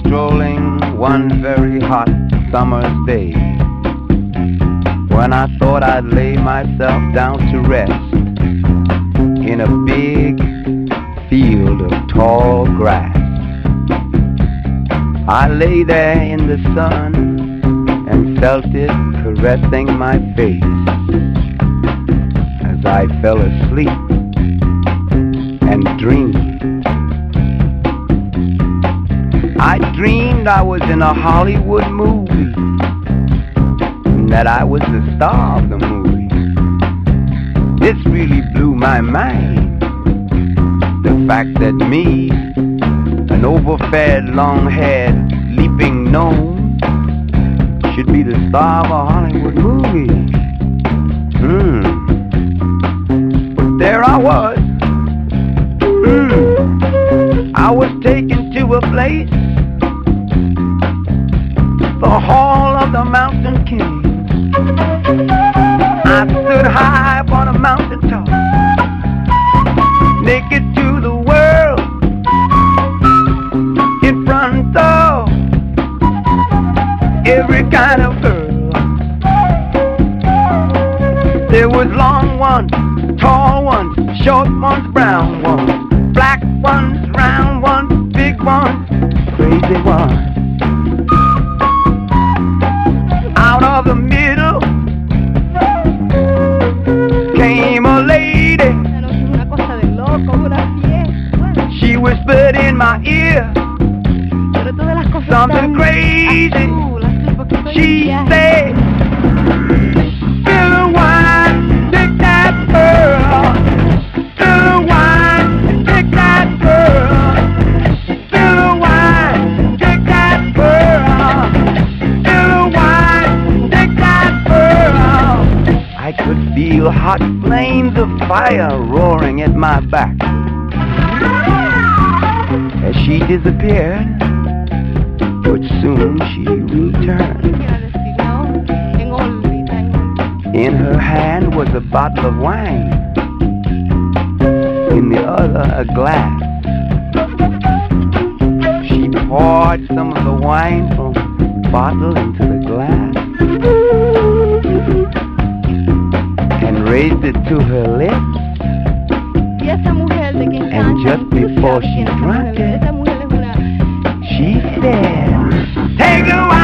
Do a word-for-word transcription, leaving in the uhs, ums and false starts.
strolling one very hot summer's day, when I thought I'd lay myself down to rest in a big field of tall grass. I lay there in the sun and felt it caressing my face as I fell asleep and dreamed. I dreamed I was in a Hollywood movie, and that I was the star of the movie. This really blew my mind, the fact that me, an overfed, long-haired, leaping gnome, should be the star of a Hollywood movie. Hmm. But there I was. Hmm. I was taken to a place, the Hall of the Mountain King. I stood high upon a mountain top, naked to the world, in front of every kind of girl. There was long ones, tall ones, short ones, brown ones, black ones, round ones, big ones, crazy ones. Out of the middle came a lady. She whispered in my ear something crazy. She said, spill the wine, take that girl. Spill the wine, take that girl. Spill the wine, take that girl. Spill the wine, take that girl. I could feel hot flames of fire roaring at my back as she disappeared, but soon she returned. In her hand was a bottle of wine, in the other a glass. She poured some of the wine from the bottle into the glass and raised it to her lips, and just before she drank it, she said, take a